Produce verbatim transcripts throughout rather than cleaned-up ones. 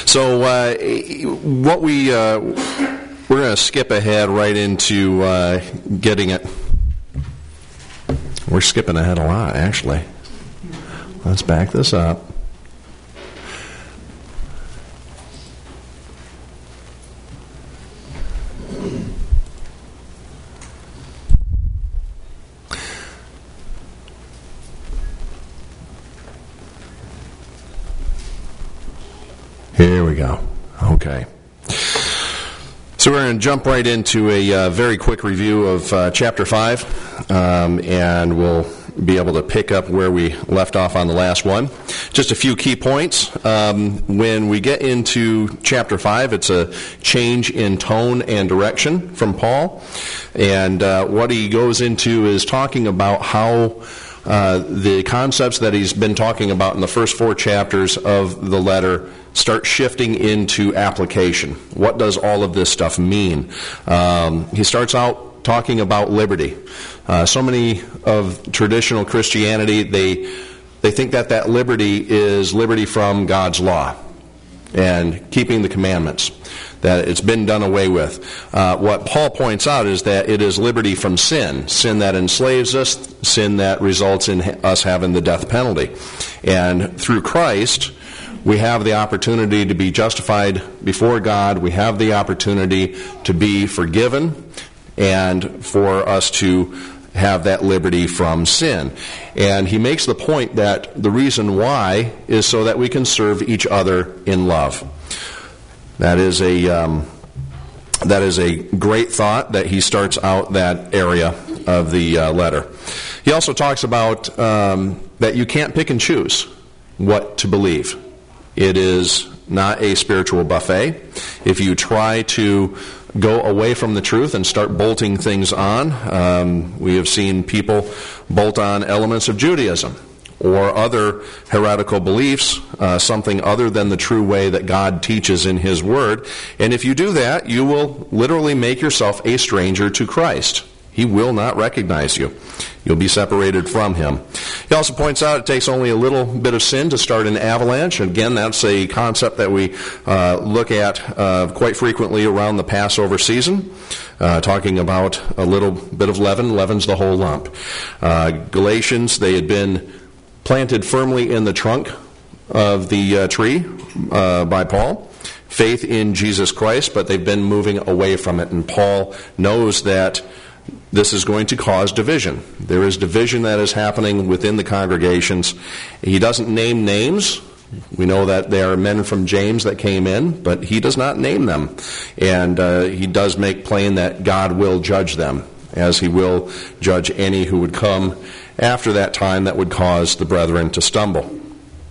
So uh, what we, uh, we're going to skip ahead right into uh, getting it. We're skipping ahead a lot, actually. Let's back this up. Here we go. Okay. So we're going to jump right into a uh, very quick review of uh, chapter five, um, and we'll be able to pick up where we left off on the last one. Just a few key points. Um, when we get into chapter five, it's a change in tone and direction from Paul, and uh, what he goes into is talking about how uh, the concepts that he's been talking about in the first four chapters of the letter start shifting into application. What does all of this stuff mean? Um, he starts out talking about liberty. Uh, so many of traditional Christianity, they they think that that liberty is liberty from God's law and keeping the commandments, that it's been done away with. Uh, what Paul points out is that it is liberty from sin, sin that enslaves us, sin that results in us having the death penalty. And through Christ, we have the opportunity to be justified before God. We have the opportunity to be forgiven and for us to have that liberty from sin. And he makes the point that the reason why is so that we can serve each other in love. That is a um, that is a great thought that he starts out that area of the uh, letter. He also talks about um, that you can't pick and choose what to believe. It is not a spiritual buffet. If you try to go away from the truth and start bolting things on, um, we have seen people bolt on elements of Judaism or other heretical beliefs, uh, something other than the true way that God teaches in His Word. And if you do that, you will literally make yourself a stranger to Christ. He will not recognize you. You'll be separated from Him. He also points out it takes only a little bit of sin to start an avalanche. Again, that's a concept that we uh, look at uh, quite frequently around the Passover season, uh, talking about a little bit of leaven. Leaven's the whole lump. Uh, Galatians, they had been planted firmly in the trunk of the uh, tree uh, by Paul. Faith in Jesus Christ, but they've been moving away from it. And Paul knows that this is going to cause division. There is division that is happening within the congregations. He doesn't name names. We know that there are men from James that came in, but he does not name them. And uh, he does make plain that God will judge them, as He will judge any who would come after that time that would cause the brethren to stumble.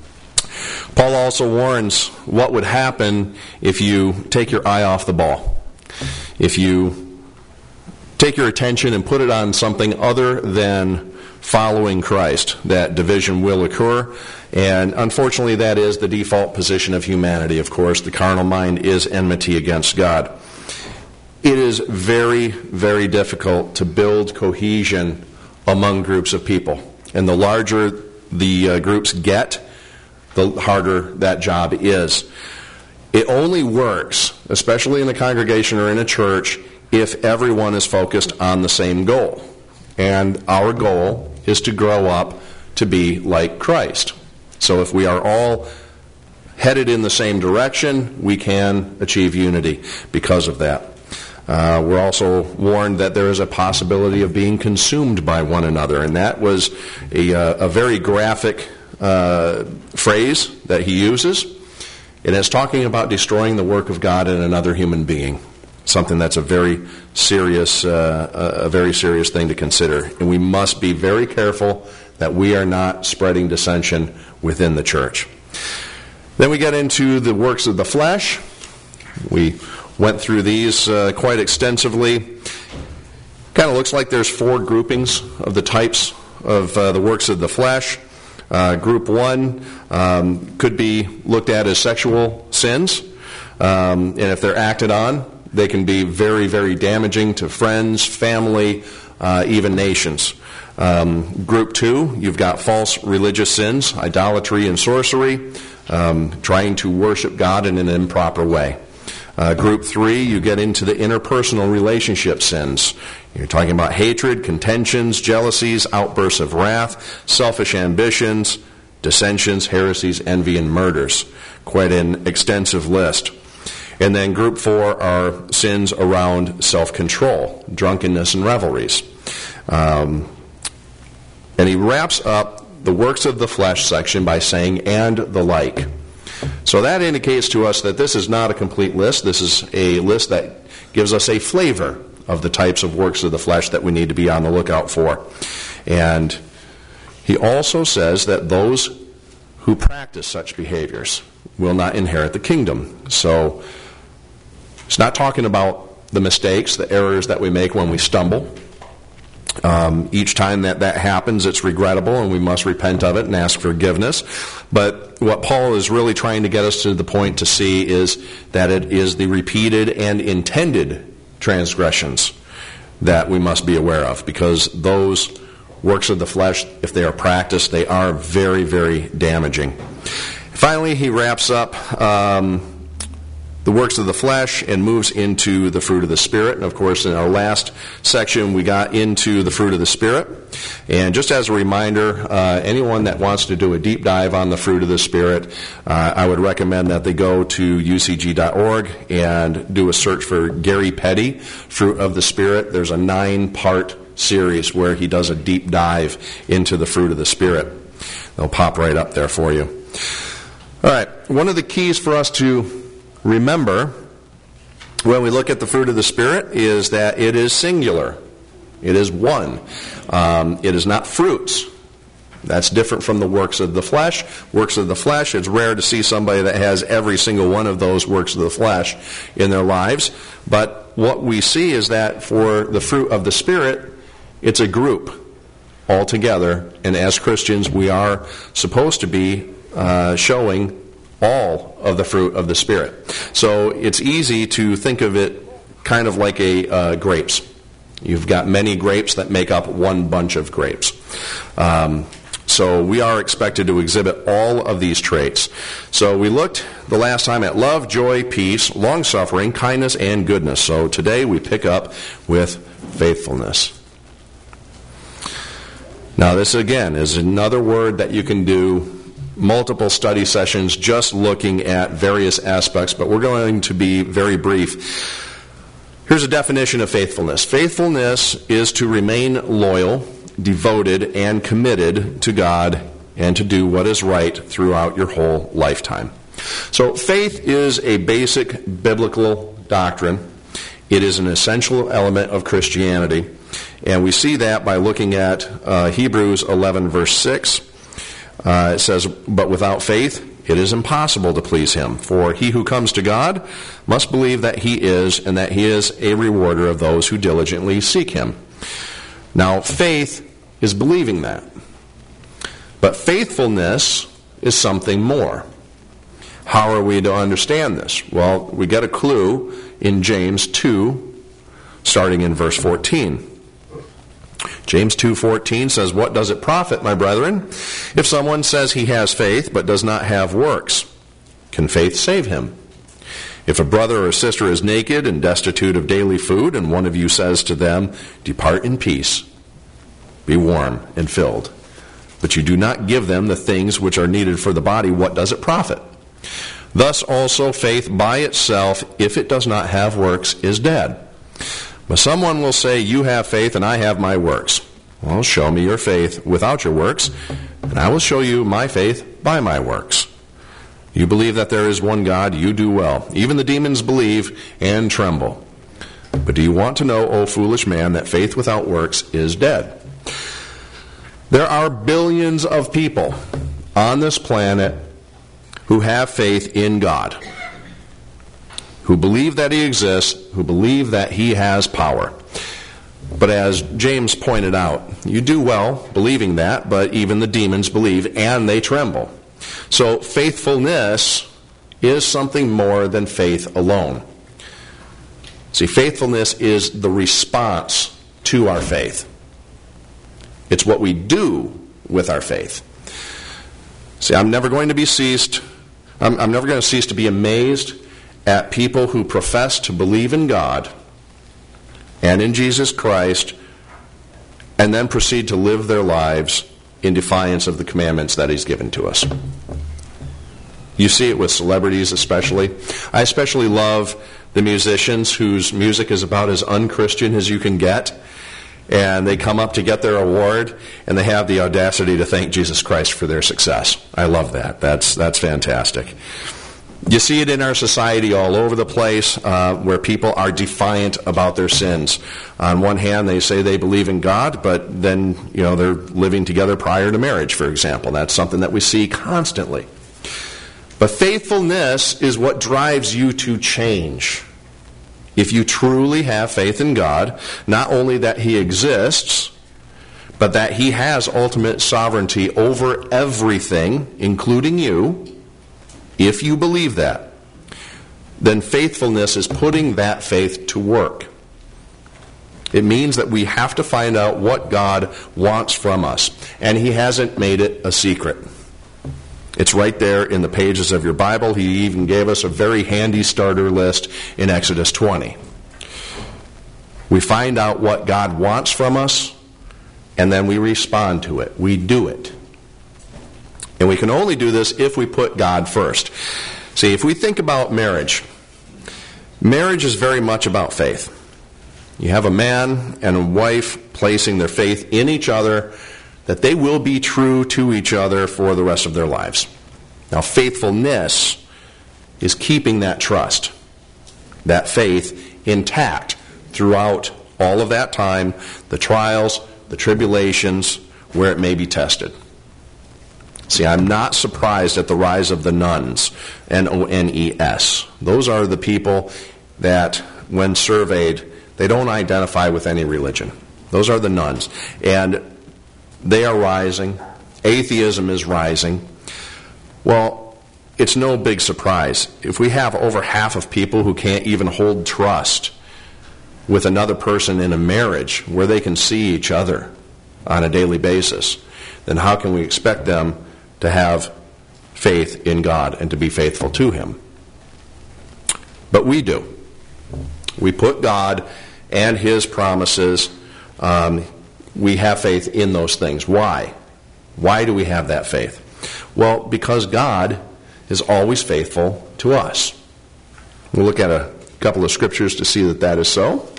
Paul also warns what would happen if you take your eye off the ball. If you take your attention and put it on something other than following Christ, that division will occur. And unfortunately, that is the default position of humanity, of course. The carnal mind is enmity against God. It is very, very difficult to build cohesion among groups of people. And the larger the uh, groups get, the harder that job is. It only works, especially in a congregation or in a church, if everyone is focused on the same goal. And our goal is to grow up to be like Christ. So if we are all headed in the same direction, we can achieve unity because of that. Uh, we're also warned that there is a possibility of being consumed by one another, and that was a, uh, a very graphic uh, phrase that he uses. It is talking about destroying the work of God in another human being. Something that's a very serious, uh, a very serious thing to consider. And we must be very careful that we are not spreading dissension within the church. Then we get into the works of the flesh. We went through these uh, quite extensively. Kind of looks like there's four groupings of the types of uh, the works of the flesh. Uh, group one um, could be looked at as sexual sins. Um, and if they're acted on, they can be very, very damaging to friends, family, uh, even nations. Um, group two, you've got false religious sins, idolatry and sorcery. um, trying to worship God in an improper way. Uh, group three, you get into the interpersonal relationship sins. You're talking about hatred, contentions, jealousies, outbursts of wrath, selfish ambitions, dissensions, heresies, envy, and murders. Quite an extensive list. And then group four are sins around self-control, drunkenness, and revelries. Um, and he wraps up the works of the flesh section by saying, and the like. So that indicates to us that this is not a complete list. This is a list that gives us a flavor of the types of works of the flesh that we need to be on the lookout for. And he also says that those who practice such behaviors will not inherit the kingdom. So it's not talking about the mistakes, the errors that we make when we stumble. Um, each time that that happens, it's regrettable, and we must repent of it and ask forgiveness. But what Paul is really trying to get us to the point to see is that it is the repeated and intended transgressions that we must be aware of, because those works of the flesh, if they are practiced, they are very, very damaging. Finally, he wraps up um, the works of the flesh and moves into the fruit of the Spirit. And of course, in our last section, we got into the fruit of the Spirit. And just as a reminder, uh, anyone that wants to do a deep dive on the fruit of the Spirit, uh, I would recommend that they go to U C G dot org and do a search for Gary Petty, Fruit of the Spirit. There's a nine-part series where he does a deep dive into the fruit of the Spirit. They'll pop right up there for you. All right, one of the keys for us to remember when we look at the fruit of the Spirit is that it is singular. It is one. Um, it is not fruits. That's different from the works of the flesh. Works of the flesh, it's rare to see somebody that has every single one of those works of the flesh in their lives. But what we see is that for the fruit of the Spirit, it's a group all together. And as Christians, we are supposed to be uh, showing all of the fruit of the Spirit. So it's easy to think of it kind of like a uh, grapes. You've got many grapes that make up one bunch of grapes. Um, so we are expected to exhibit all of these traits. So we looked the last time at love, joy, peace, long-suffering, kindness, and goodness. So today we pick up with faithfulness. Now this again is another word that you can do multiple study sessions just looking at various aspects, but we're going to be very brief. Here's a definition of faithfulness. Faithfulness is to remain loyal, devoted, and committed to God and to do what is right throughout your whole lifetime. So faith is a basic biblical doctrine. It is an essential element of Christianity, and we see that by looking at uh, Hebrews eleven, verse six. Uh, it says, but without faith, it is impossible to please him. For he who comes to God must believe that he is, and that he is a rewarder of those who diligently seek him. Now, faith is believing that. But faithfulness is something more. How are we to understand this? Well, we get a clue in James two, starting in verse fourteen. James two fourteen says, what does it profit, my brethren, if someone says he has faith but does not have works? Can faith save him? If a brother or sister is naked and destitute of daily food, and one of you says to them, depart in peace, be warm and filled, but you do not give them the things which are needed for the body, what does it profit? Thus also faith by itself, if it does not have works, is dead. But someone will say, you have faith and I have my works. Well, show me your faith without your works, and I will show you my faith by my works. You believe that there is one God, you do well. Even the demons believe and tremble. But do you want to know, O foolish man, that faith without works is dead? There are billions of people on this planet who have faith in God, who believe that he exists, who believe that he has power. But as James pointed out, you do well believing that, but even the demons believe and they tremble. So faithfulness is something more than faith alone. See, faithfulness is the response to our faith. It's what we do with our faith. See, I'm never going to be ceased I'm, I'm never going to cease to be amazed at people who profess to believe in God and in Jesus Christ and then proceed to live their lives in defiance of the commandments that He's given to us. You see it with celebrities especially. I especially love the musicians whose music is about as un-Christian as you can get. And they come up to get their award, and they have the audacity to thank Jesus Christ for their success. I love that. That's that's fantastic. You see it in our society all over the place, uh, where people are defiant about their sins. On one hand, they say they believe in God, but then, you know, they're living together prior to marriage, for example. That's something that we see constantly. But faithfulness is what drives you to change. If you truly have faith in God, not only that He exists, but that He has ultimate sovereignty over everything, including you, if you believe that, then faithfulness is putting that faith to work. It means that we have to find out what God wants from us, and He hasn't made it a secret. It's right there in the pages of your Bible. He even gave us a very handy starter list in Exodus twenty. We find out what God wants from us, and then we respond to it. We do it. And we can only do this if we put God first. See, if we think about marriage, marriage is very much about faith. You have a man and a wife placing their faith in each other, that they will be true to each other for the rest of their lives. Now, faithfulness is keeping that trust, that faith intact throughout all of that time, the trials, the tribulations, where it may be tested. See, I'm not surprised at the rise of the nuns, N O N E S. Those are the people that, when surveyed, they don't identify with any religion. Those are the nuns. And they are rising. Atheism is rising. Well, it's no big surprise. If we have over half of people who can't even hold trust with another person in a marriage where they can see each other on a daily basis, then how can we expect them to have faith in God and to be faithful to Him? But we do. We put God and His promises, um, we have faith in those things. Why? Why do we have that faith? Well, because God is always faithful to us. We'll look at a couple of scriptures to see that that is so.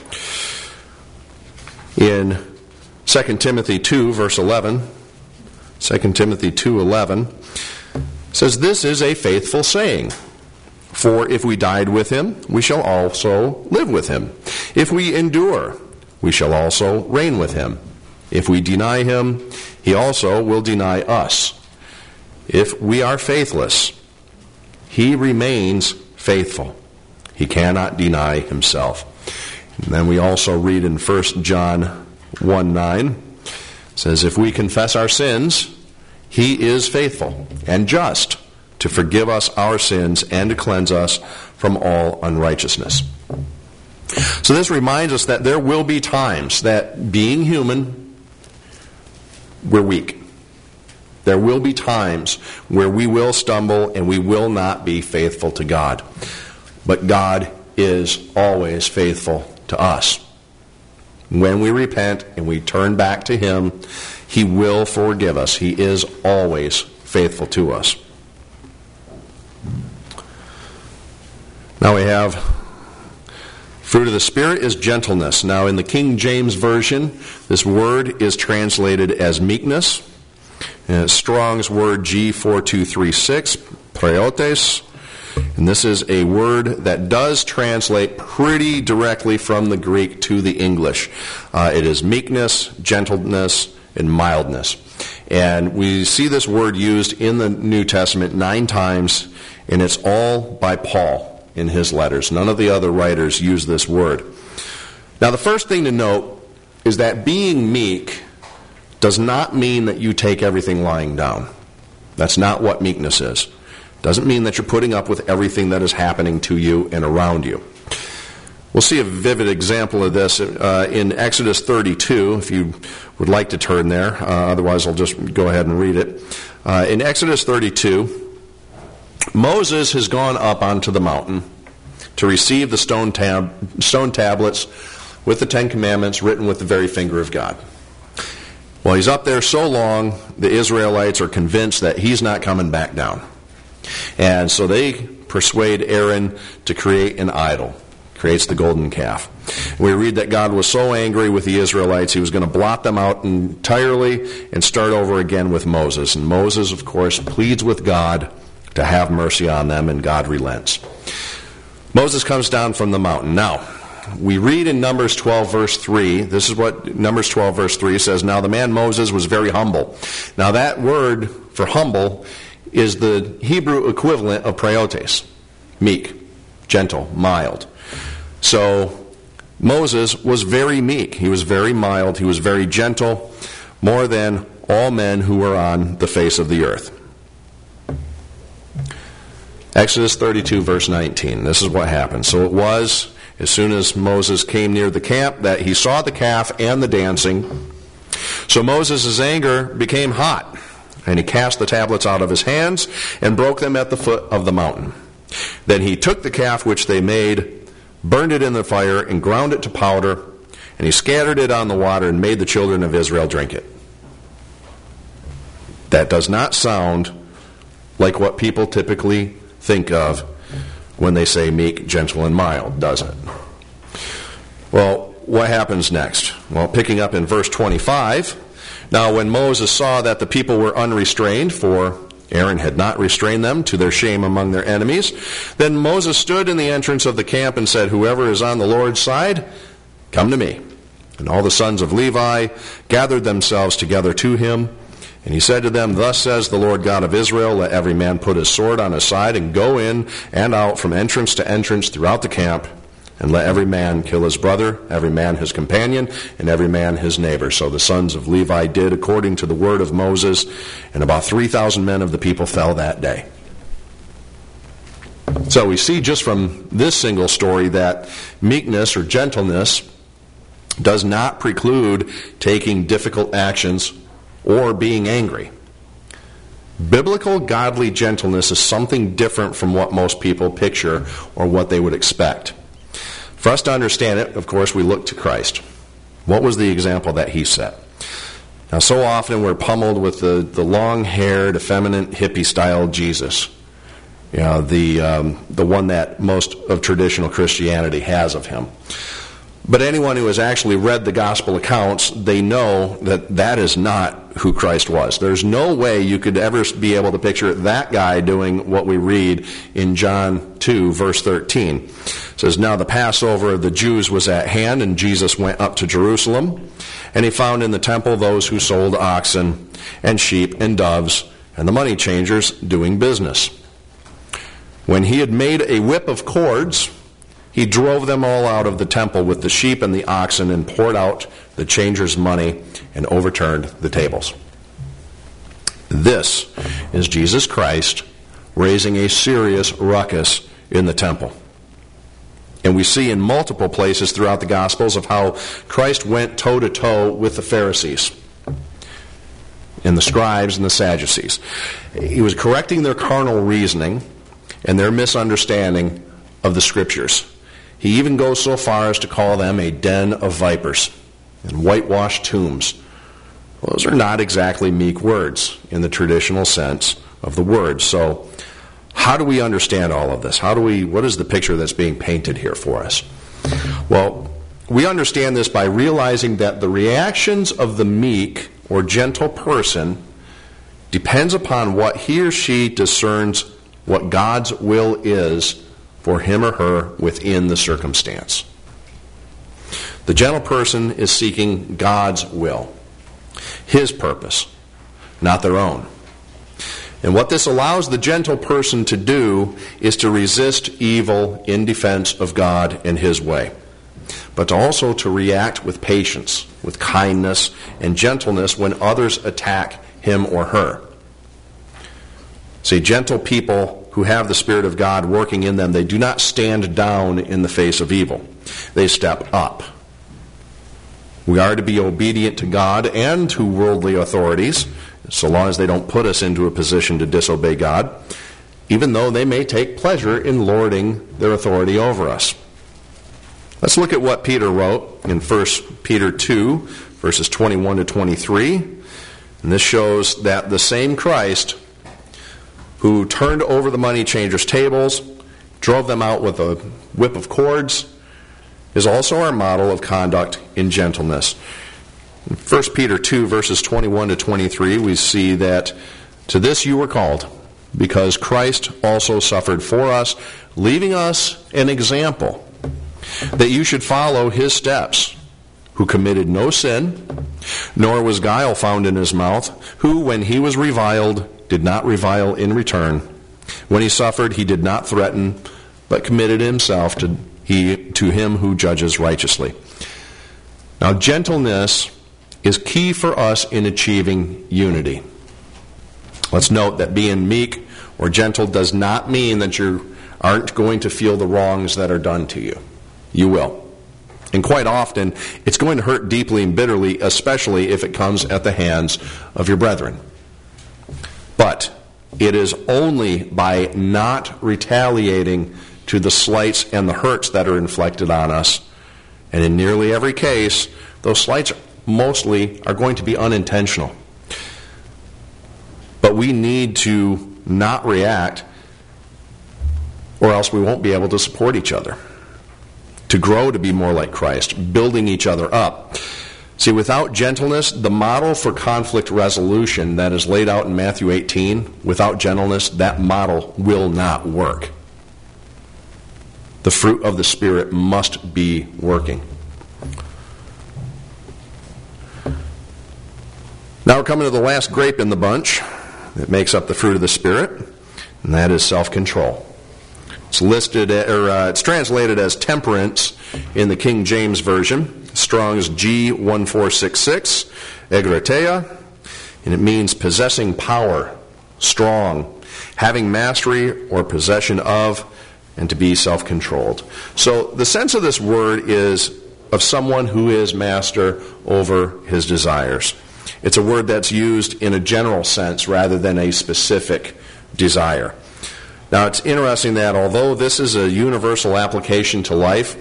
In Second Timothy two, verse eleven, Second Timothy two eleven says, "This is a faithful saying. For if we died with Him, we shall also live with Him. If we endure, we shall also reign with Him. If we deny Him, He also will deny us. If we are faithless, He remains faithful. He cannot deny Himself." And then we also read in First John one nine, says, "If we confess our sins, He is faithful and just to forgive us our sins and to cleanse us from all unrighteousness." So this reminds us that there will be times that, being human, we're weak. There will be times where we will stumble and we will not be faithful to God. But God is always faithful to us. When we repent and we turn back to Him, He will forgive us. He is always faithful to us. Now we have fruit of the Spirit is gentleness. Now in the King James Version, this word is translated as meekness. And Strong's word G four two three six, preotes. And this is a word that does translate pretty directly from the Greek to the English. Uh, it is meekness, gentleness, and mildness. And we see this word used in the New Testament nine times, and it's all by Paul in his letters. None of the other writers use this word. Now, the first thing to note is that being meek does not mean that you take everything lying down. That's not what meekness is. Doesn't mean that you're putting up with everything that is happening to you and around you. We'll see a vivid example of this uh, in Exodus thirty-two, if you would like to turn there. Uh, otherwise, I'll just go ahead and read it. Uh, in Exodus thirty-two, Moses has gone up onto the mountain to receive the stone, tab- stone tablets with the Ten Commandments written with the very finger of God. Well, he's up there so long, the Israelites are convinced that he's not coming back down. And so they persuade Aaron to create an idol. Creates the golden calf. We read that God was so angry with the Israelites, he was going to blot them out entirely and start over again with Moses. And Moses, of course, pleads with God to have mercy on them, and God relents. Moses comes down from the mountain. Now, we read in Numbers twelve, verse three, this is what Numbers twelve, verse three says, "Now the man Moses was very humble." Now that word for humble is the Hebrew equivalent of praotes, meek, gentle, mild. So Moses was very meek. He was very mild. He was very gentle, more than all men who were on the face of the earth. Exodus thirty-two, verse nineteen. This is what happened. "So it was, as soon as Moses came near the camp, that he saw the calf and the dancing. So Moses' anger became hot, and he cast the tablets out of his hands and broke them at the foot of the mountain. Then he took the calf which they made, burned it in the fire, and ground it to powder, and he scattered it on the water and made the children of Israel drink it." That does not sound like what people typically think of when they say meek, gentle, and mild, does it? Well, what happens next? Well, picking up in verse twenty-five, "Now when Moses saw that the people were unrestrained, for Aaron had not restrained them, to their shame among their enemies, then Moses stood in the entrance of the camp and said, 'Whoever is on the Lord's side, come to me.' And all the sons of Levi gathered themselves together to him. And he said to them, 'Thus says the Lord God of Israel, let every man put his sword on his side and go in and out from entrance to entrance throughout the camp. And let every man kill his brother, every man his companion, and every man his neighbor.' So the sons of Levi did according to the word of Moses, and about three thousand men of the people fell that day." So we see just from this single story that meekness or gentleness does not preclude taking difficult actions or being angry. Biblical godly gentleness is something different from what most people picture or what they would expect. For us to understand it, of course, we look to Christ. What was the example that he set? Now, so often we're pummeled with the, the long-haired, effeminate, hippie-style Jesus. You know, the, um, the one that most of traditional Christianity has of him. But anyone who has actually read the gospel accounts, they know that that is not who Christ was. There's no way you could ever be able to picture that guy doing what we read in John two, verse thirteen. It says, "Now the Passover of the Jews was at hand, and Jesus went up to Jerusalem. And he found in the temple those who sold oxen and sheep and doves, and the money changers doing business. When he had made a whip of cords, he drove them all out of the temple with the sheep and the oxen, and poured out the changers' money and overturned the tables." This is Jesus Christ raising a serious ruckus in the temple. And we see in multiple places throughout the Gospels of how Christ went toe-to-toe with the Pharisees and the scribes and the Sadducees. He was correcting their carnal reasoning and their misunderstanding of the Scriptures. He even goes so far as to call them a den of vipers and whitewashed tombs. Those are not exactly meek words in the traditional sense of the word. So how do we understand all of this? How do we? What is the picture that's being painted here for us? Well, we understand this by realizing that the reactions of the meek or gentle person depends upon what he or she discerns what God's will is for him or her within the circumstance. The gentle person is seeking God's will, his purpose, not their own. And what this allows the gentle person to do is to resist evil in defense of God and his way, but to also to react with patience, with kindness and gentleness when others attack him or her. See, gentle people who have the Spirit of God working in them, they do not stand down in the face of evil. They step up. We are to be obedient to God and to worldly authorities, so long as they don't put us into a position to disobey God. even though they may take pleasure in lording their authority over us. Let's look at what Peter wrote in First Peter two, verses twenty-one to twenty-three. And this shows that the same Christ who turned over the money changers' tables, drove them out with a whip of cords, is also our model of conduct in gentleness. In First Peter two, verses twenty-one to twenty-three, we see that to this you were called, because Christ also suffered for us, leaving us an example, that you should follow his steps, who committed no sin, nor was guile found in his mouth, who, when he was reviled, did not revile in return. When he suffered, he did not threaten, but committed himself to, he, to him who judges righteously. Now, gentleness is key for us in achieving unity. Let's note that being meek or gentle does not mean that you aren't going to feel the wrongs that are done to you. You will. And quite often, it's going to hurt deeply and bitterly, especially if it comes at the hands of your brethren. But it is only by not retaliating to the slights and the hurts that are inflicted on us, and in nearly every case, those slights mostly are going to be unintentional. But we need to not react, or else we won't be able to support each other, to grow to be more like Christ, building each other up. See, without gentleness, the model for conflict resolution that is laid out in Matthew eighteen, without gentleness, that model will not work. The fruit of the Spirit must be working. Now we're coming to the last grape in the bunch that makes up the fruit of the Spirit, and that is self-control. It's listed, or uh, it's translated as temperance in the King James Version. Strong's G one four six six, egratia, and it means possessing power, strong, having mastery or possession of, and to be self-controlled. So the sense of this word is of someone who is master over his desires. It's a word that's used in a general sense rather than a specific desire. Now, it's interesting that although this is a universal application to life,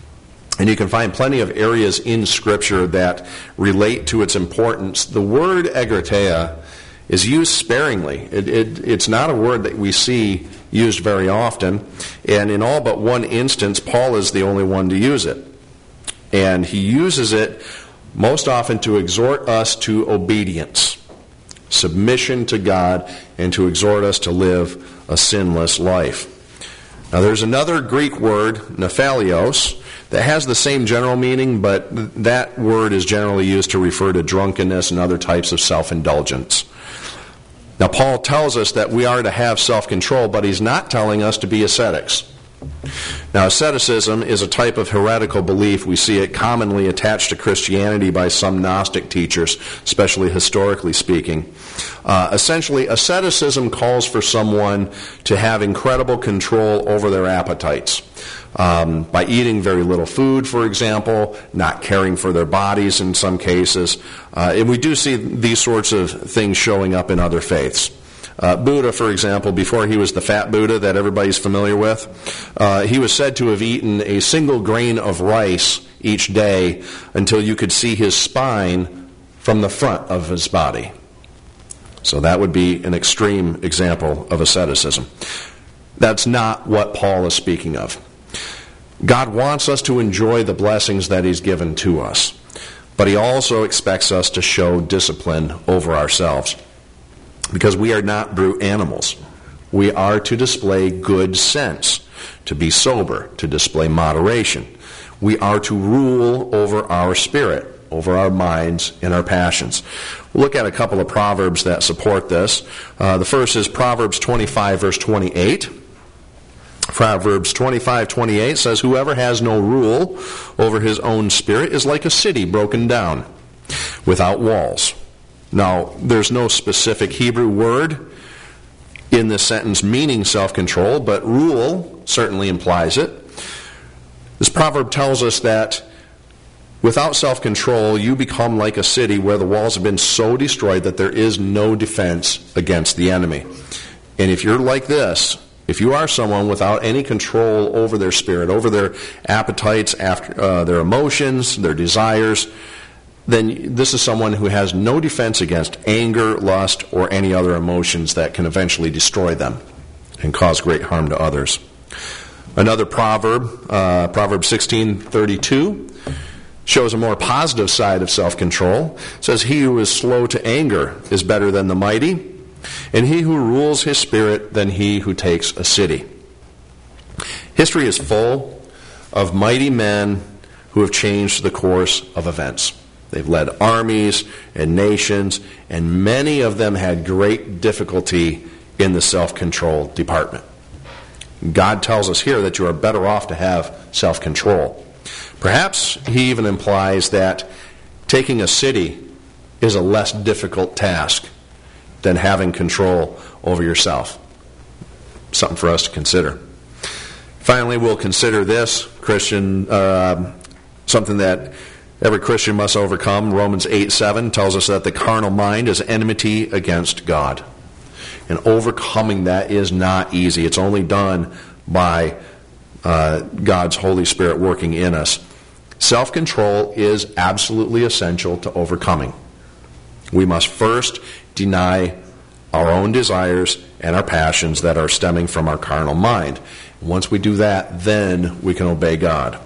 and you can find plenty of areas in Scripture that relate to its importance, the word egratia is used sparingly. It, it, it's not a word that we see used very often, and in all but one instance, Paul is the only one to use it. And he uses it most often to exhort us to obedience, submission to God, and to exhort us to live a sinless life. Now, there's another Greek word, nephalios, that has the same general meaning, but that word is generally used to refer to drunkenness and other types of self-indulgence. Now, Paul tells us that we are to have self-control, but he's not telling us to be ascetics. Now, asceticism is a type of heretical belief. We see it commonly attached to Christianity by some Gnostic teachers, especially historically speaking. Uh, essentially, asceticism calls for someone to have incredible control over their appetites. Um, by eating very little food, for example, not caring for their bodies in some cases. Uh, and we do see these sorts of things showing up in other faiths. Uh, Buddha, for example, before he was the fat Buddha that everybody's familiar with, uh, he was said to have eaten a single grain of rice each day until you could see his spine from the front of his body. So that would be an extreme example of asceticism. That's not what Paul is speaking of. God wants us to enjoy the blessings that he's given to us, but he also expects us to show discipline over ourselves, because we are not brute animals. We are to display good sense, to be sober, to display moderation. We are to rule over our spirit, over our minds and our passions. We'll look at a couple of proverbs that support this. Uh, the first is Proverbs twenty-five, verse twenty-eight. Proverbs twenty-five twenty-eight says, "Whoever has no rule over his own spirit is like a city broken down, without walls." Now, there's no specific Hebrew word in this sentence meaning self-control, but rule certainly implies it. This proverb tells us that without self-control, you become like a city where the walls have been so destroyed that there is no defense against the enemy. And if you're like this, if you are someone without any control over their spirit, over their appetites, after, uh, their emotions, their desires, then this is someone who has no defense against anger, lust, or any other emotions that can eventually destroy them and cause great harm to others. Another proverb, uh, Proverbs sixteen thirty-two, shows a more positive side of self-control. It says, "He who is slow to anger is better than the mighty, and he who rules his spirit than he who takes a city." History is full of mighty men who have changed the course of events. They've led armies and nations, and many of them had great difficulty in the self-control department. God tells us here that you are better off to have self-control. Perhaps he even implies that taking a city is a less difficult task than having control over yourself. Something for us to consider. Finally, we'll consider this Christian, uh, something that every Christian must overcome. Romans eight seven tells us that the carnal mind is enmity against God. And overcoming that is not easy. It's only done by uh, God's Holy Spirit working in us. Self-control is absolutely essential to overcoming. We must first deny our own desires and our passions that are stemming from our carnal mind. Once we do that, then we can obey God.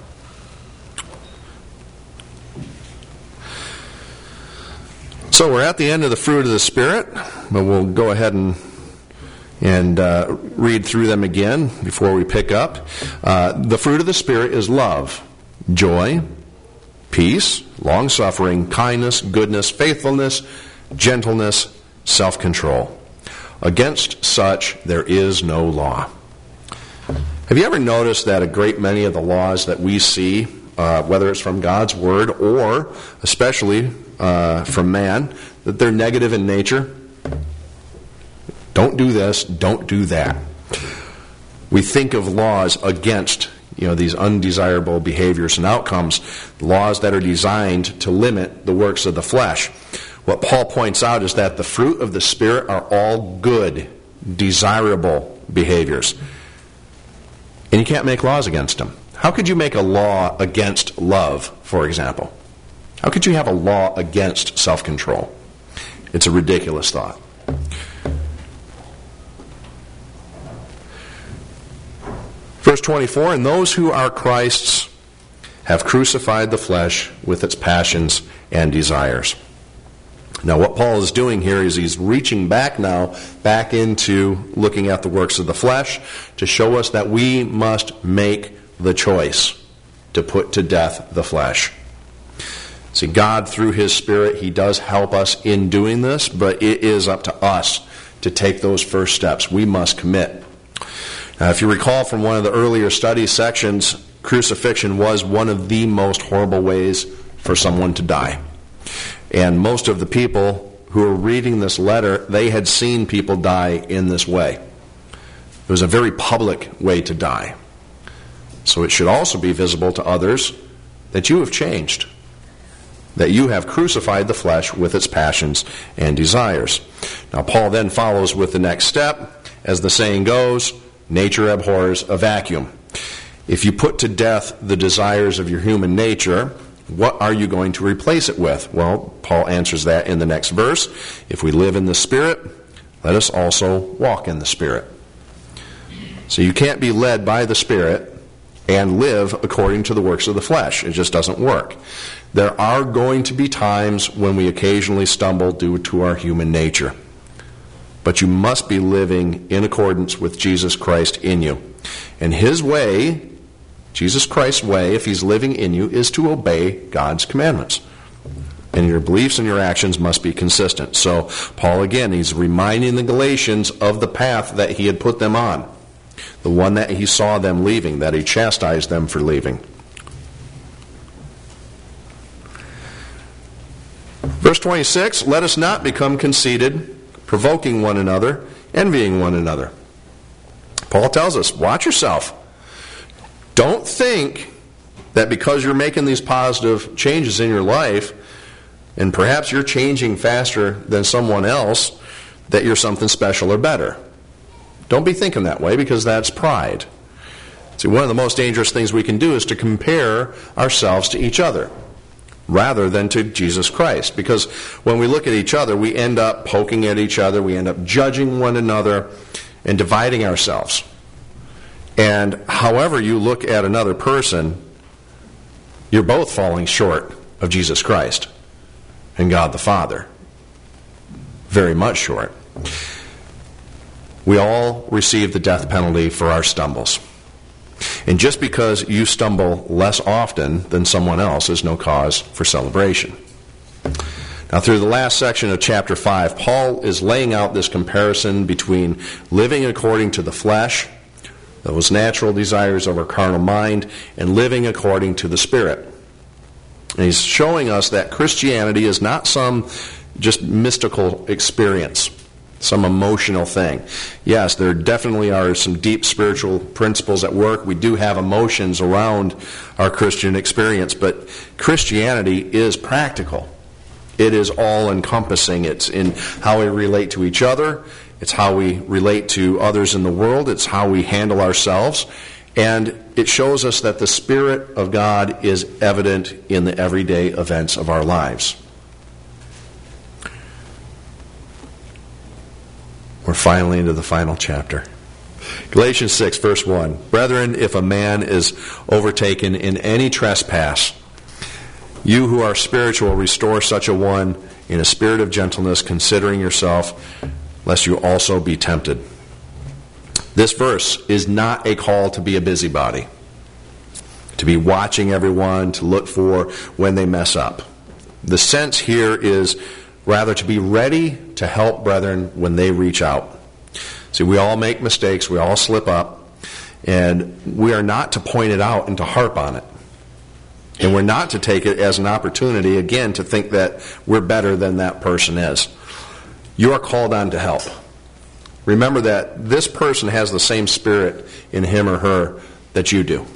So we're at the end of the fruit of the Spirit, but we'll go ahead and and uh, read through them again before we pick up. Uh, the fruit of the Spirit is love, joy, peace, long-suffering, kindness, goodness, faithfulness, gentleness, self-control. Against such there is no law. Have you ever noticed that a great many of the laws that we see, uh, whether it's from God's Word or especially uh, from man, that they're negative in nature? Don't do this, don't do that. We think of laws against, you know, these undesirable behaviors and outcomes, laws that are designed to limit the works of the flesh. What Paul points out is that the fruit of the Spirit are all good, desirable behaviors. And you can't make laws against them. How could you make a law against love, for example? How could you have a law against self-control? It's a ridiculous thought. Verse twenty-four, "And those who are Christ's have crucified the flesh with its passions and desires." Now what Paul is doing here is he's reaching back now, back into looking at the works of the flesh to show us that we must make the choice to put to death the flesh. See, God, through His Spirit, He does help us in doing this, but it is up to us to take those first steps. We must commit. Now, if you recall from one of the earlier study sections, crucifixion was one of the most horrible ways for someone to die. And most of the people who were reading this letter, they had seen people die in this way. It was a very public way to die. So it should also be visible to others that you have changed, that you have crucified the flesh with its passions and desires. Now, Paul then follows with the next step. As the saying goes, nature abhors a vacuum. If you put to death the desires of your human nature, what are you going to replace it with? Well, Paul answers that in the next verse. If we live in the Spirit, let us also walk in the Spirit. So you can't be led by the Spirit and live according to the works of the flesh. It just doesn't work. There are going to be times when we occasionally stumble due to our human nature. But you must be living in accordance with Jesus Christ in you. And His way, Jesus Christ's way, if He's living in you, is to obey God's commandments. And your beliefs and your actions must be consistent. So Paul, again, he's reminding the Galatians of the path that he had put them on. The one that he saw them leaving, that he chastised them for leaving. Verse twenty-six, "Let us not become conceited, provoking one another, envying one another." Paul tells us, watch yourself. Don't think that because you're making these positive changes in your life, and perhaps you're changing faster than someone else, that you're something special or better. Don't be thinking that way, because that's pride. See, one of the most dangerous things we can do is to compare ourselves to each other rather than to Jesus Christ. Because when we look at each other, we end up poking at each other, we end up judging one another and dividing ourselves. And however you look at another person, you're both falling short of Jesus Christ and God the Father. Very much short. We all receive the death penalty for our stumbles. And just because you stumble less often than someone else is no cause for celebration. Now, through the last section of chapter five, Paul is laying out this comparison between living according to the flesh, those natural desires of our carnal mind, and living according to the Spirit. And he's showing us that Christianity is not some just mystical experience, some emotional thing. Yes, there definitely are some deep spiritual principles at work. We do have emotions around our Christian experience, but Christianity is practical. It is all-encompassing. It's in how we relate to each other. It's how we relate to others in the world. It's how we handle ourselves. And it shows us that the Spirit of God is evident in the everyday events of our lives. We're finally into the final chapter. Galatians six, verse one. Brethren, if a man is overtaken in any trespass, you who are spiritual, restore such a one in a spirit of gentleness, considering yourself, lest you also be tempted. This verse is not a call to be a busybody, to be watching everyone, to look for when they mess up. The sense here is rather to be ready to help brethren when they reach out. See, we all make mistakes, we all slip up, and we are not to point it out and to harp on it. And we're not to take it as an opportunity, again, to think that we're better than that person is. You are called on to help. Remember that this person has the same spirit in him or her that you do.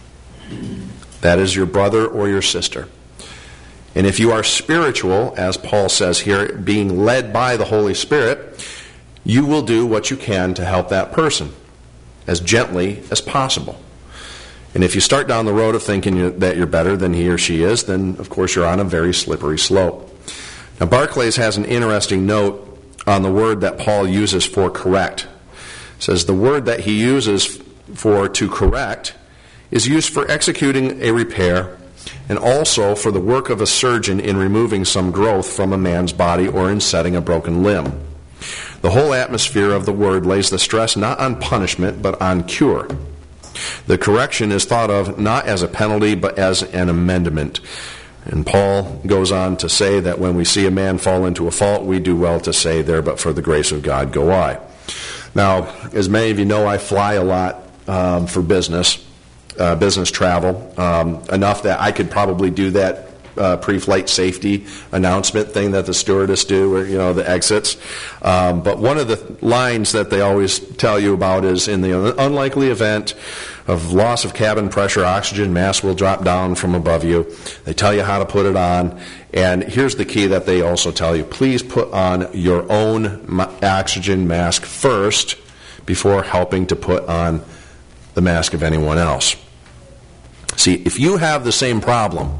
That is your brother or your sister. And if you are spiritual, as Paul says here, being led by the Holy Spirit, you will do what you can to help that person as gently as possible. And if you start down the road of thinking that you're better than he or she is, then of course you're on a very slippery slope. Now, Barclays has an interesting note on the word that Paul uses for correct. It says the word that he uses for to correct is used for executing a repair and also for the work of a surgeon in removing some growth from a man's body or in setting a broken limb. The whole atmosphere of the word lays the stress not on punishment but on cure. The correction is thought of not as a penalty but as an amendment. And Paul goes on to say that when we see a man fall into a fault, we do well to say there, but for the grace of God go I. Now, as many of you know, I fly a lot um, for business, uh, business travel, um, enough that I could probably do that uh, pre-flight safety announcement thing that the stewardess do, or, you know, the exits. Um, but one of the lines that they always tell you about is, in the unlikely event of loss of cabin pressure, oxygen mask will drop down from above you. They tell you how to put it on. And here's the key that they also tell you. Please put on your own oxygen mask first before helping to put on the mask of anyone else. See, if you have the same problem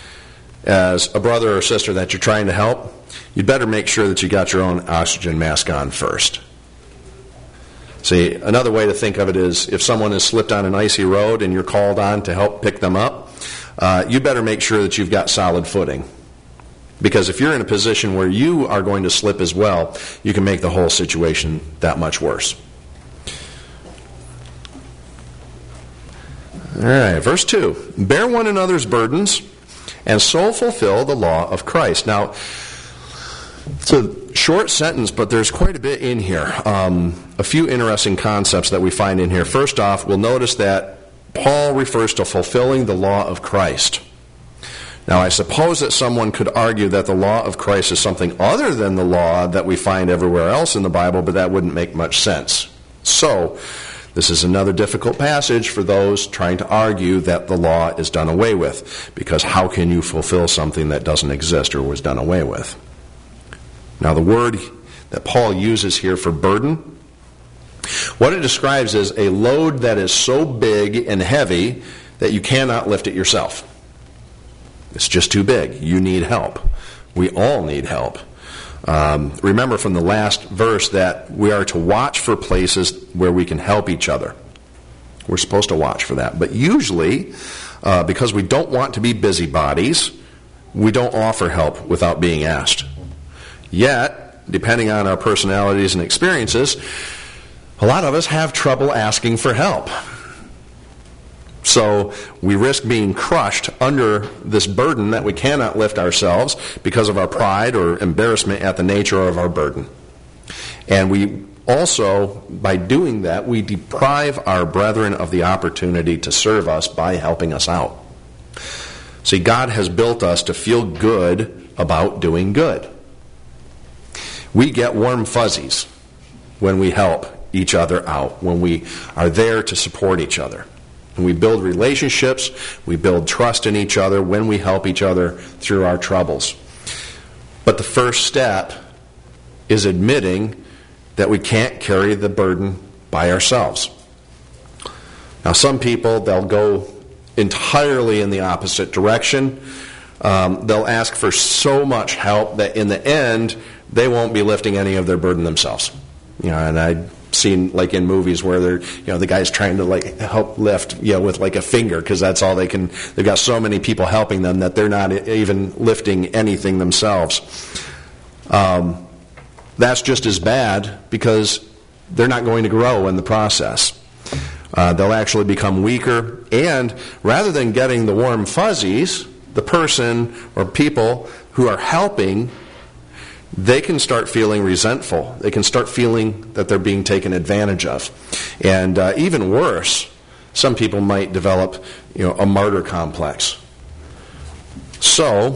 as a brother or sister that you're trying to help, you'd better make sure that you got your own oxygen mask on first. See, another way to think of it is if someone has slipped on an icy road and you're called on to help pick them up, uh, you better make sure that you've got solid footing. Because if you're in a position where you are going to slip as well, you can make the whole situation that much worse. All right, verse two. Bear one another's burdens and so fulfill the law of Christ. Now, it's a short sentence, but there's quite a bit in here. Um, a few interesting concepts that we find in here. First off, we'll notice that Paul refers to fulfilling the law of Christ. Now, I suppose that someone could argue that the law of Christ is something other than the law that we find everywhere else in the Bible, but that wouldn't make much sense. So, this is another difficult passage for those trying to argue that the law is done away with, because how can you fulfill something that doesn't exist or was done away with? Now, the word that Paul uses here for burden What it describes is a load that is so big and heavy that you cannot lift it yourself. It's just too big. You need help. We all need help. Um, remember from the last verse that we are to watch for places where we can help each other. We're supposed to watch for that. But usually, uh, because we don't want to be busybodies, we don't offer help without being asked. Yet, depending on our personalities and experiences, a lot of us have trouble asking for help. So we risk being crushed under this burden that we cannot lift ourselves because of our pride or embarrassment at the nature of our burden. And we also, by doing that, we deprive our brethren of the opportunity to serve us by helping us out. See, God has built us to feel good about doing good. We get warm fuzzies when we help each other out, when we are there to support each other. And we build relationships, we build trust in each other when we help each other through our troubles. But the first step is admitting that we can't carry the burden by ourselves. Now, some people, they'll go entirely in the opposite direction. Um, they'll ask for so much help that in the end, they won't be lifting any of their burden themselves. You know, and I've seen, like in movies where they're, you know, the guy's trying to like help lift, you know, with like a finger because that's all they can. They've got so many people helping them that they're not even lifting anything themselves. Um, that's just as bad because they're not going to grow in the process. Uh, they'll actually become weaker, and rather than getting the warm fuzzies, the person or people who are helping, they can start feeling resentful. They can start feeling that they're being taken advantage of. And uh, even worse, some people might develop, you know, a martyr complex. So,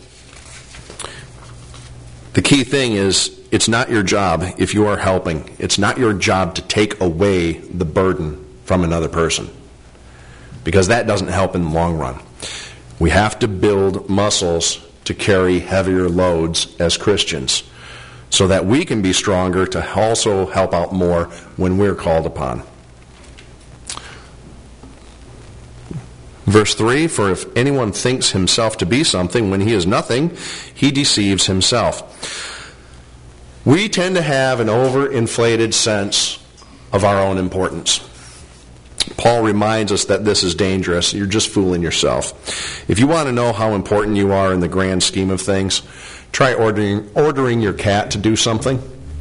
the key thing is, it's not your job if you are helping. It's not your job to take away the burden from another person, because that doesn't help in the long run. We have to build muscles to carry heavier loads as Christians so that we can be stronger to also help out more when we're called upon. Verse three, for if anyone thinks himself to be something when he is nothing, he deceives himself. We tend to have an overinflated sense of our own importance. Paul reminds us that this is dangerous. You're just fooling yourself. If you want to know how important you are in the grand scheme of things, try ordering, ordering your cat to do something.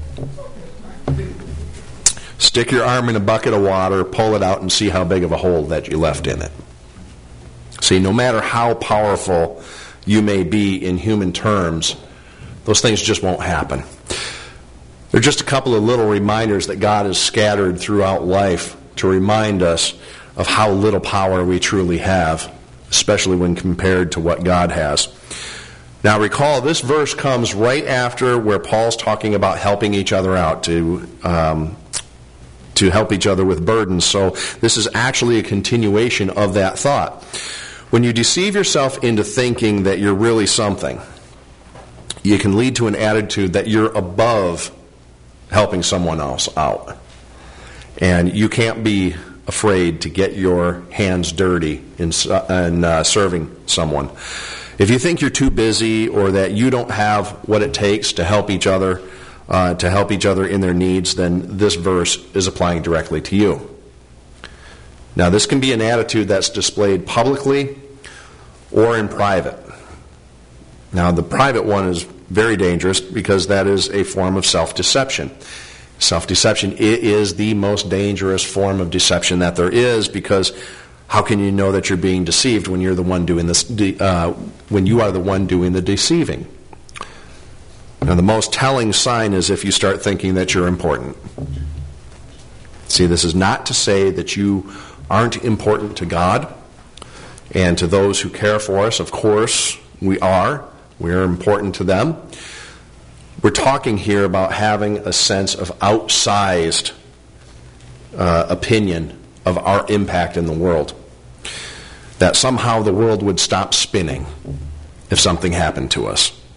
Stick your arm in a bucket of water, pull it out, and see how big of a hole that you left in it. See, no matter how powerful you may be in human terms, those things just won't happen. They're just a couple of little reminders that God has scattered throughout life to remind us of how little power we truly have, especially when compared to what God has. Now recall, this verse comes right after where Paul's talking about helping each other out, to um, to help each other with burdens. So this is actually a continuation of that thought. When you deceive yourself into thinking that you're really something, you can lead to an attitude that you're above helping someone else out. And you can't be afraid to get your hands dirty in, in uh, serving someone. If you think you're too busy or that you don't have what it takes to help each other, uh, to help each other in their needs, then this verse is applying directly to you. Now, this can be an attitude that's displayed publicly or in private. Now, the private one is very dangerous because that is a form of self-deception. Self-deception it is the most dangerous form of deception that there is, because how can you know that you're being deceived when you're the one doing this? Uh, when you are the one doing the deceiving? Now, the most telling sign is if you start thinking that you're important. See, this is not to say that you aren't important to God and to those who care for us. Of course, we are. We are important to them. We're talking here about having a sense of outsized uh, opinion of our impact in the world. That somehow the world would stop spinning if something happened to us.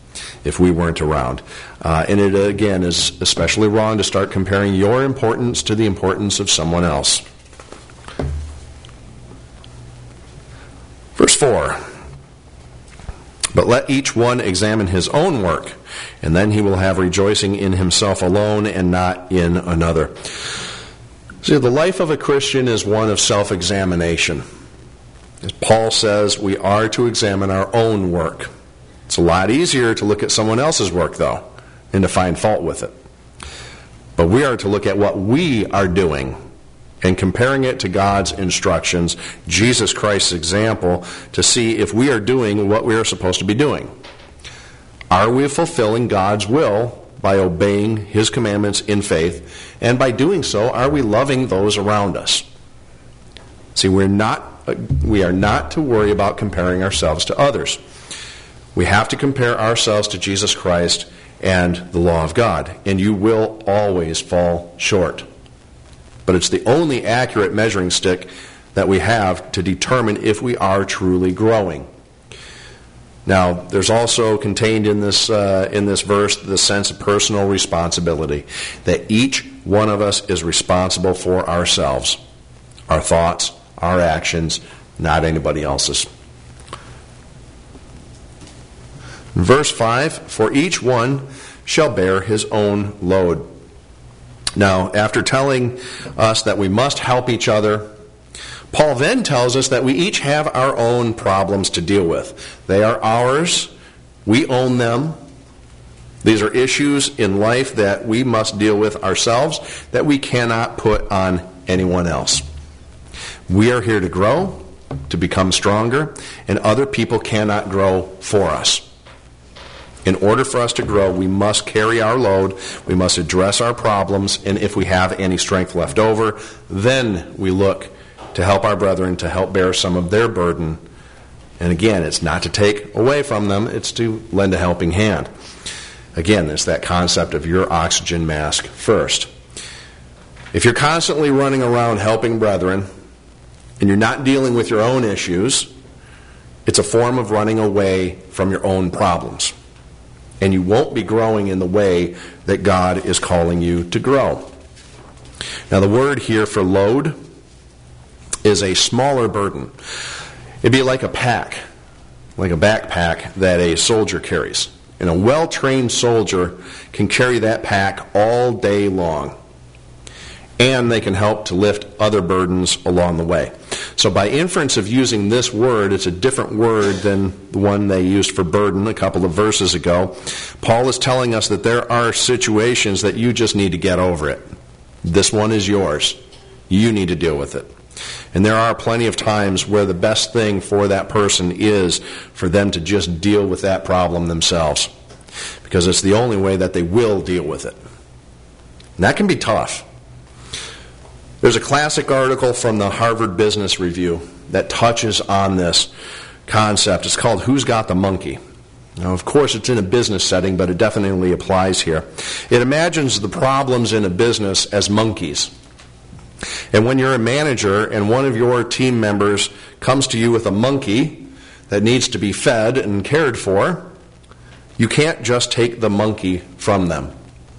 if we weren't around. Uh, and it, again, is especially wrong to start comparing your importance to the importance of someone else. Verse four. But let each one examine his own work, and then he will have rejoicing in himself alone and not in another. See, the life of a Christian is one of self-examination. As Paul says, we are to examine our own work. It's a lot easier to look at someone else's work, though, and to find fault with it. But we are to look at what we are doing and comparing it to God's instructions, Jesus Christ's example, to see if we are doing what we are supposed to be doing. Are we fulfilling God's will by obeying His commandments in faith? And by doing so, are we loving those around us? See, we're not, we are not to worry about comparing ourselves to others. We have to compare ourselves to Jesus Christ and the law of God. And you will always fall short. But it's the only accurate measuring stick that we have to determine if we are truly growing. Now, there's also contained in this uh, in this verse the sense of personal responsibility, that each one of us is responsible for ourselves, our thoughts, our actions, not anybody else's. Verse five, for each one shall bear his own load. Now, after telling us that we must help each other, Paul then tells us that we each have our own problems to deal with. They are ours. We own them. These are issues in life that we must deal with ourselves, that we cannot put on anyone else. We are here to grow, to become stronger, and other people cannot grow for us. In order for us to grow, we must carry our load, we must address our problems, and if we have any strength left over, then we look to help our brethren to help bear some of their burden. And again, it's not to take away from them, it's to lend a helping hand. Again, it's that concept of your oxygen mask first. If you're constantly running around helping brethren, and you're not dealing with your own issues, it's a form of running away from your own problems. And you won't be growing in the way that God is calling you to grow. Now, the word here for load is a smaller burden. It'd be like a pack, like a backpack that a soldier carries. And a well-trained soldier can carry that pack all day long. And they can help to lift other burdens along the way. So by inference of using this word, it's a different word than the one they used for burden a couple of verses ago. Paul is telling us that there are situations that you just need to get over it. This one is yours. You need to deal with it. And there are plenty of times where the best thing for that person is for them to just deal with that problem themselves. Because it's the only way that they will deal with it. And that can be tough. There's a classic article from the Harvard Business Review that touches on this concept. It's called Who's Got the Monkey? Now, of course, it's in a business setting, but it definitely applies here. It imagines the problems in a business as monkeys. And when you're a manager and one of your team members comes to you with a monkey that needs to be fed and cared for, you can't just take the monkey from them.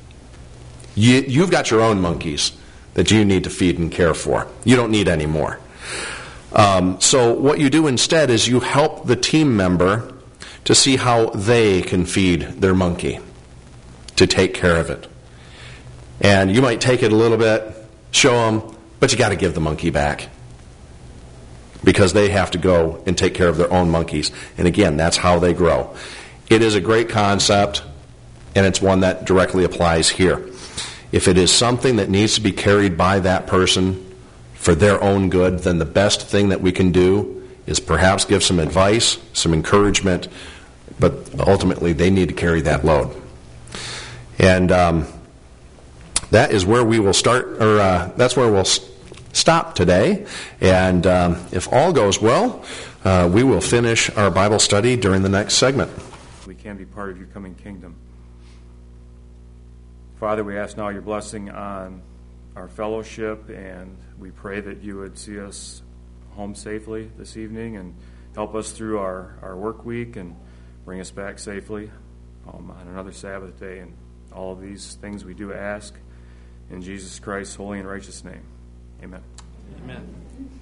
You, you've got your own monkeys that you need to feed and care for. You don't need any more. Um, so what you do instead is you help the team member to see how they can feed their monkey, to take care of it. And you might take it a little bit, show them, but you got to give the monkey back. Because they have to go and take care of their own monkeys. And again, that's how they grow. It is a great concept, and it's one that directly applies here. If it is something that needs to be carried by that person for their own good, then the best thing that we can do is perhaps give some advice, some encouragement, but ultimately they need to carry that load. And um, that is where we will start, or uh, that's where we'll stop today. And um, if all goes well, uh, we will finish our Bible study during the next segment. We can be part of your coming kingdom. Father, we ask now your blessing on our fellowship, and we pray that you would see us home safely this evening and help us through our, our work week and bring us back safely um, on another Sabbath day. And all of these things we do ask in Jesus Christ's holy and righteous name. Amen. Amen.